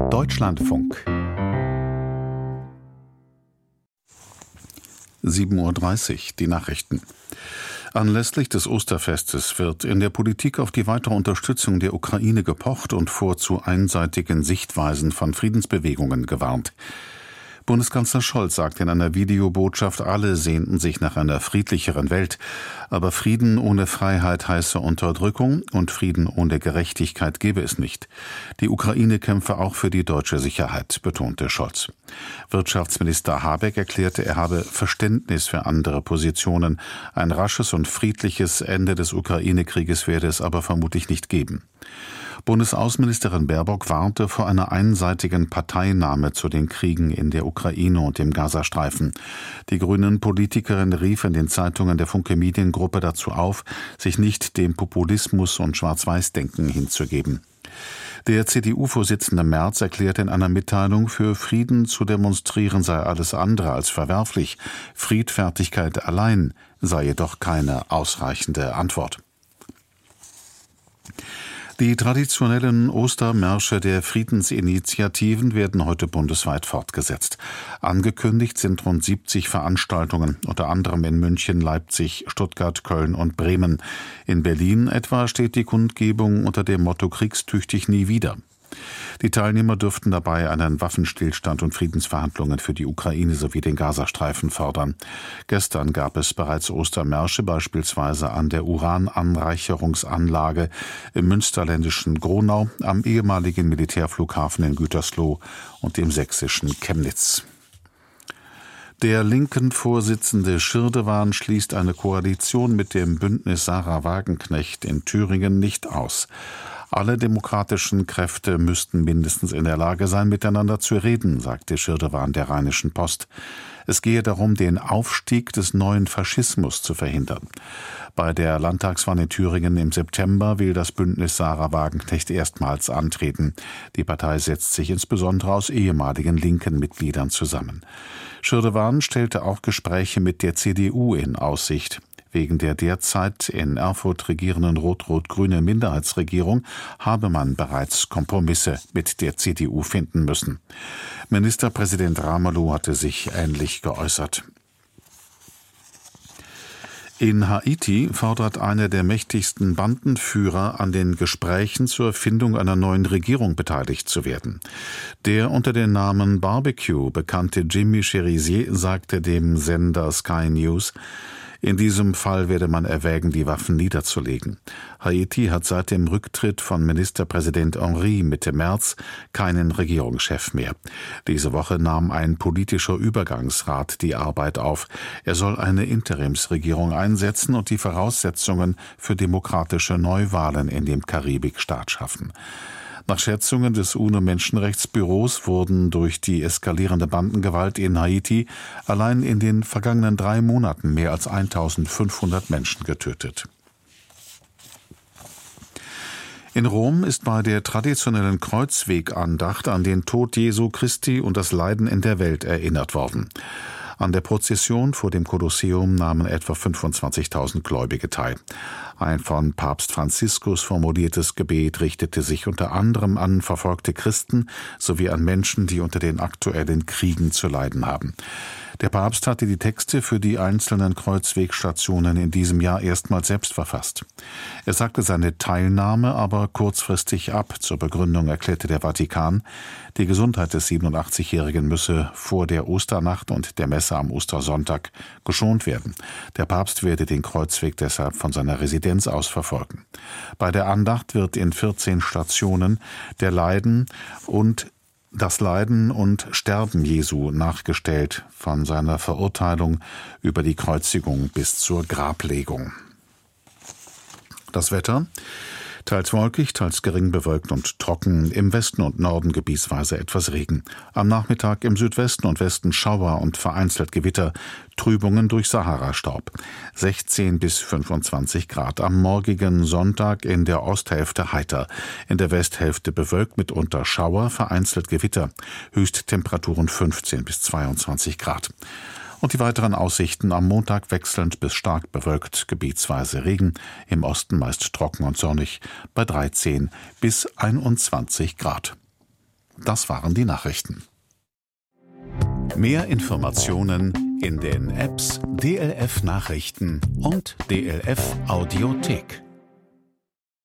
Deutschlandfunk 7:30 Uhr, die Nachrichten. Anlässlich des Osterfestes wird in der Politik auf die weitere Unterstützung der Ukraine gepocht und vor zu einseitigen Sichtweisen von Friedensbewegungen gewarnt. Bundeskanzler Scholz sagt in einer Videobotschaft, alle sehnten sich nach einer friedlicheren Welt. Aber Frieden ohne Freiheit heiße Unterdrückung und Frieden ohne Gerechtigkeit gebe es nicht. Die Ukraine kämpfe auch für die deutsche Sicherheit, betonte Scholz. Wirtschaftsminister Habeck erklärte, er habe Verständnis für andere Positionen. Ein rasches und friedliches Ende des Ukraine-Krieges werde es aber vermutlich nicht geben. Bundesaußenministerin Baerbock warnte vor einer einseitigen Parteinahme zu den Kriegen in der Ukraine und dem Gazastreifen. Die Grünen-Politikerin rief in den Zeitungen der Funke Mediengruppe dazu auf, sich nicht dem Populismus und Schwarz-Weiß-Denken hinzugeben. Der CDU-Vorsitzende Merz erklärte in einer Mitteilung, für Frieden zu demonstrieren sei alles andere als verwerflich. Friedfertigkeit allein sei jedoch keine ausreichende Antwort. Die traditionellen Ostermärsche der Friedensinitiativen werden heute bundesweit fortgesetzt. Angekündigt sind rund 70 Veranstaltungen, unter anderem in München, Leipzig, Stuttgart, Köln und Bremen. In Berlin etwa steht die Kundgebung unter dem Motto Kriegstüchtig nie wieder. Die Teilnehmer dürften dabei einen Waffenstillstand und Friedensverhandlungen für die Ukraine sowie den Gazastreifen fordern. Gestern gab es bereits Ostermärsche, beispielsweise an der Urananreicherungsanlage im münsterländischen Gronau, am ehemaligen Militärflughafen in Gütersloh und dem sächsischen Chemnitz. Der linken Vorsitzende Schirdewan schließt eine Koalition mit dem Bündnis Sarah Wagenknecht in Thüringen nicht aus. Alle demokratischen Kräfte müssten mindestens in der Lage sein, miteinander zu reden, sagte Schirdewan der Rheinischen Post. Es gehe darum, den Aufstieg des neuen Faschismus zu verhindern. Bei der Landtagswahl in Thüringen im September will das Bündnis Sarah Wagenknecht erstmals antreten. Die Partei setzt sich insbesondere aus ehemaligen linken Mitgliedern zusammen. Schirdewan stellte auch Gespräche mit der CDU in Aussicht. Wegen der derzeit in Erfurt regierenden rot-rot-grünen Minderheitsregierung habe man bereits Kompromisse mit der CDU finden müssen. Ministerpräsident Ramelow hatte sich ähnlich geäußert. In Haiti fordert einer der mächtigsten Bandenführer an den Gesprächen zur Findung einer neuen Regierung beteiligt zu werden. Der unter dem Namen Barbecue bekannte Jimmy Cherizier sagte dem Sender Sky News, in diesem Fall werde man erwägen, die Waffen niederzulegen. Haiti hat seit dem Rücktritt von Ministerpräsident Henry Mitte März keinen Regierungschef mehr. Diese Woche nahm ein politischer Übergangsrat die Arbeit auf. Er soll eine Interimsregierung einsetzen und die Voraussetzungen für demokratische Neuwahlen in dem Karibikstaat schaffen. Nach Schätzungen des UNO-Menschenrechtsbüros wurden durch die eskalierende Bandengewalt in Haiti allein in den vergangenen 3 Monaten mehr als 1500 Menschen getötet. In Rom ist bei der traditionellen Kreuzwegandacht an den Tod Jesu Christi und das Leiden in der Welt erinnert worden. An der Prozession vor dem Kolosseum nahmen etwa 25.000 Gläubige teil. Ein von Papst Franziskus formuliertes Gebet richtete sich unter anderem an verfolgte Christen sowie an Menschen, die unter den aktuellen Kriegen zu leiden haben. Der Papst hatte die Texte für die einzelnen Kreuzwegstationen in diesem Jahr erstmals selbst verfasst. Er sagte seine Teilnahme aber kurzfristig ab. Zur Begründung erklärte der Vatikan, die Gesundheit des 87-Jährigen müsse vor der Osternacht und der Messe am Ostersonntag geschont werden. Der Papst werde den Kreuzweg deshalb von seiner Residenz aus verfolgen. Bei der Andacht wird in 14 Stationen das Leiden und Sterben Jesu nachgestellt, von seiner Verurteilung über die Kreuzigung bis zur Grablegung. Das Wetter: teils wolkig, teils gering bewölkt und trocken, im Westen und Norden gebietsweise etwas Regen. Am Nachmittag im Südwesten und Westen Schauer und vereinzelt Gewitter, Trübungen durch Sahara-Staub. 16 bis 25 Grad. Am morgigen Sonntag in der Osthälfte heiter, in der Westhälfte bewölkt, mitunter Schauer, vereinzelt Gewitter. Höchsttemperaturen 15 bis 22 Grad. Und die weiteren Aussichten: am Montag wechselnd bis stark bewölkt, gebietsweise Regen, im Osten meist trocken und sonnig, bei 13 bis 21 Grad. Das waren die Nachrichten. Mehr Informationen in den Apps DLF Nachrichten und DLF Audiothek.